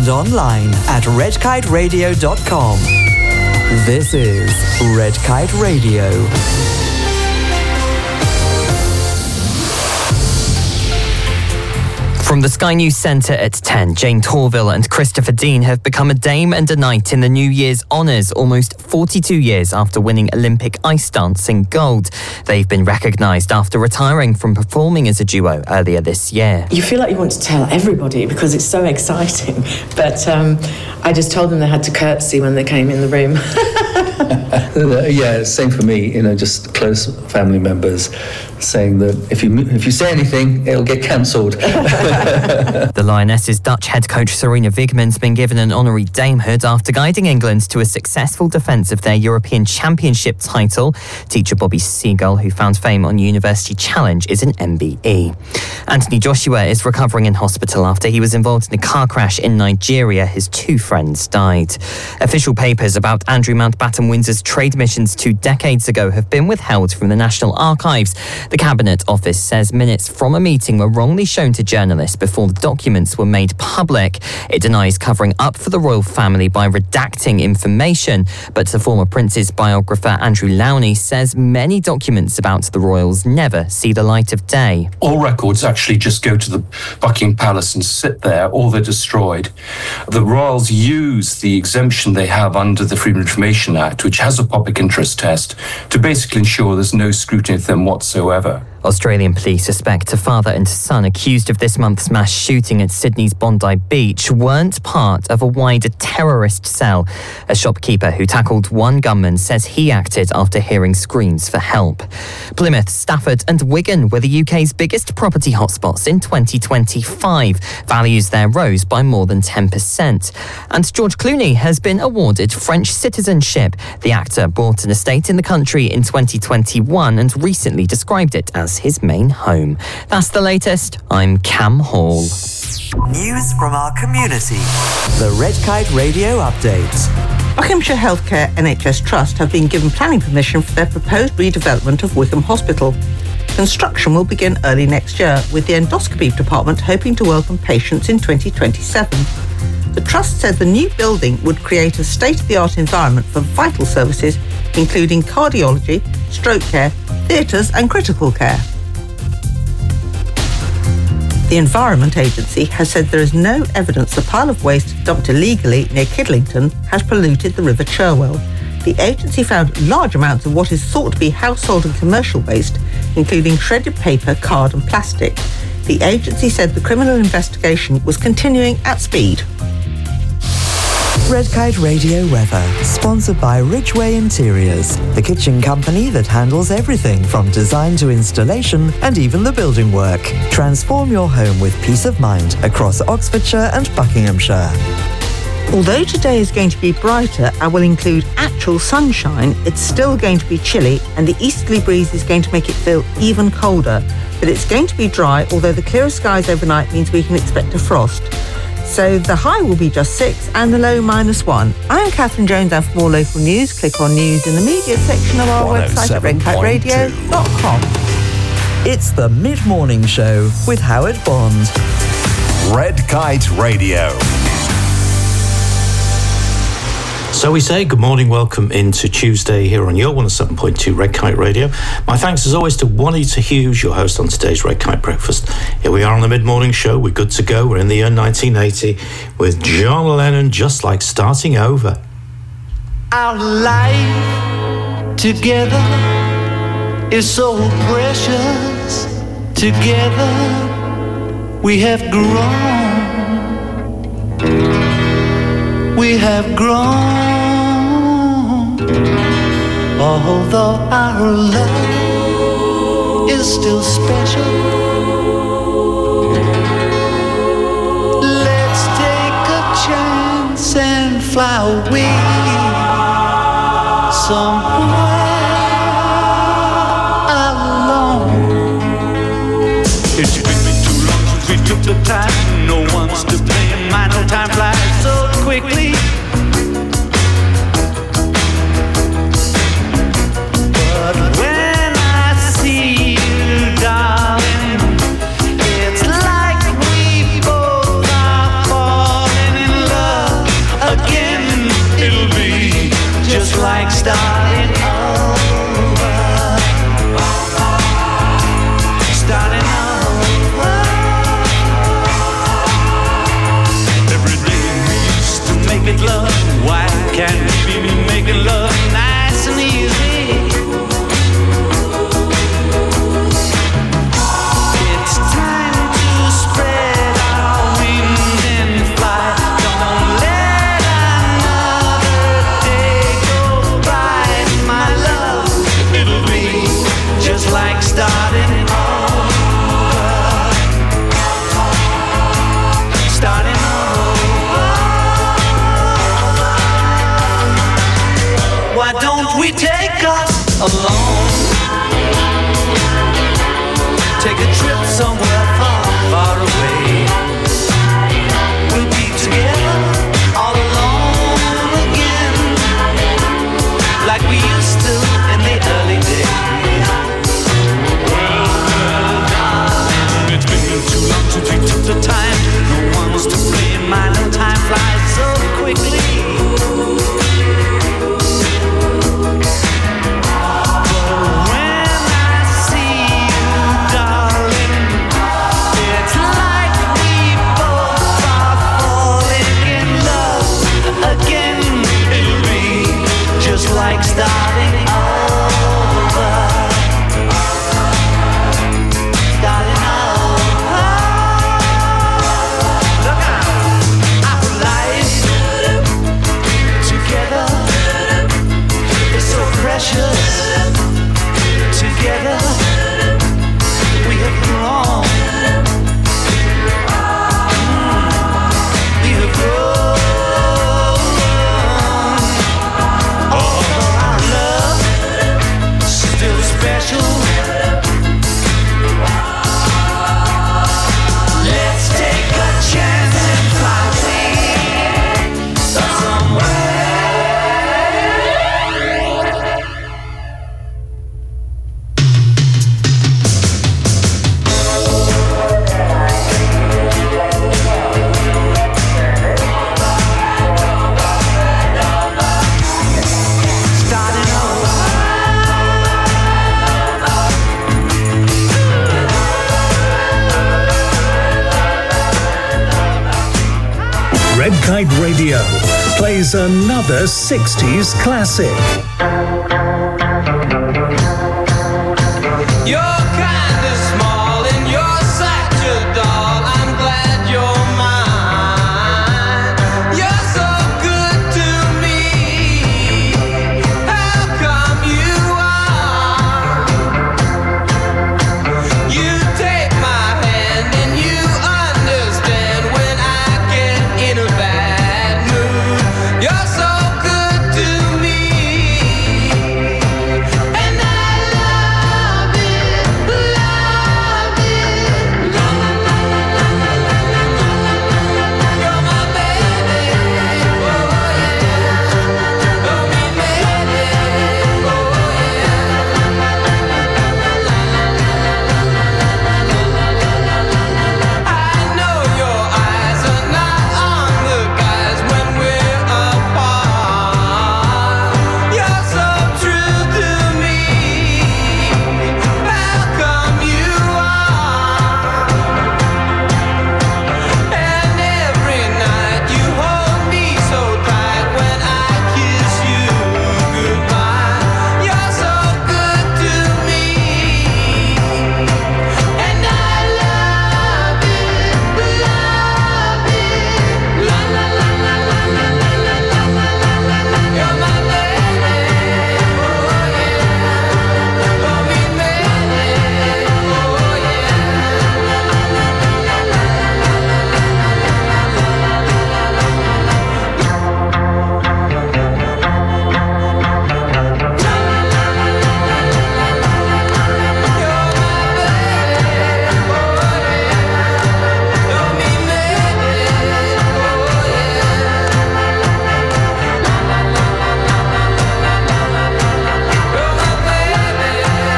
and online at redkiteradio.com. This is Red Kite Radio. From the Sky News Centre at 10, Jane Torville and Christopher Dean have become a dame and a knight in the New Year's honours, almost 42 years after winning Olympic ice dancing gold. They've been recognised after retiring from performing as a duo earlier this year. You feel like you want to tell everybody because it's so exciting, but I just told them they had to curtsy when they came in the room. Yeah, same for me, just close family members saying that if you say anything, it'll get cancelled. The Lionesses' Dutch head coach Sarina Wiegman's been given an honorary damehood after guiding England to a successful defence of their European Championship title. Teacher Bobby Seagull, who found fame on University Challenge, is an MBE. Anthony Joshua is recovering in hospital after he was involved in a car crash in Nigeria. His 2 friends died. Official papers about Andrew Mountbatten Windsor's trade missions 2 decades ago have been withheld from the National Archives. The Cabinet Office says minutes from a meeting were wrongly shown to journalists before the documents were made public. It denies covering up for the royal family by redacting information, but the former prince's biographer Andrew Lowney says many documents about the royals never see the light of day. All records actually just go to the Buckingham Palace and sit there, or they're destroyed. The royals use the exemption they have under the Freedom of Information Act, which has a public interest test, to basically ensure there's no scrutiny of them whatsoever. Australian police suspect a father and son accused of this month's mass shooting at Sydney's Bondi Beach weren't part of a wider terrorist cell. A shopkeeper who tackled one gunman says he acted after hearing screams for help. Plymouth, Stafford and Wigan were the UK's biggest property hotspots in 2025. Values there rose by more than 10%. And George Clooney has been awarded French citizenship. The actor bought an estate in the country in 2021 and recently described it as his main home. That's the latest. I'm Cam Hall. News from our community. The Red Kite Radio Update. Buckinghamshire Healthcare NHS Trust have been given planning permission for their proposed redevelopment of Wickham Hospital. Construction will begin early next year, with the endoscopy department hoping to welcome patients in 2027. The Trust said the new building would create a state-of-the-art environment for vital services, including cardiology, stroke care, theatres and critical care. The Environment Agency has said there is no evidence the pile of waste dumped illegally near Kidlington has polluted the River Cherwell. The agency found large amounts of what is thought to be household and commercial waste, including shredded paper, card and plastic. The agency said the criminal investigation was continuing at speed. Red Kite Radio weather, sponsored by Ridgeway Interiors, the kitchen company that handles everything from design to installation and even the building work. Transform your home with peace of mind across Oxfordshire and Buckinghamshire. Although today is going to be brighter and will include actual sunshine, it's still going to be chilly and the easterly breeze is going to make it feel even colder. But it's going to be dry, although the clearer skies overnight means we can expect a frost. So the high will be just 6 and the low -1. I'm Catherine Jones, and for more local news, click on news in the media section of our website at redkiteradio.com. It's the Mid-Morning Show with Howard Bond. Red Kite Radio. So we say good morning, welcome into Tuesday here on your 107.2 Red Kite Radio. My thanks as always to Juanita Hughes, your host on today's Red Kite Breakfast. Here we are on the mid-morning show, we're good to go, we're in the year 1980 with John Lennon, Just Like Starting Over. Our life together is so precious, together we have grown. We have grown, although our love is still special. Let's take a chance and fly away somewhere alone. It's been too long since we took the time. No one's to blame. I know time flies so quickly. But when I see you, darling, it's like we both are falling in love. won't we take us alone? Take a trip somewhere far, far away. We'll be together all alone again, like we used to in the early days. Well, darling, it's been too long since we took the time. No one's to blame, I know time flies so quickly. Like starting over, starting over. Look out, our life together is so precious. Together we have grown. We have grown. Special. Let's take a chance and fly somewhere. Red Kite Radio plays another 60s classic. Your kind is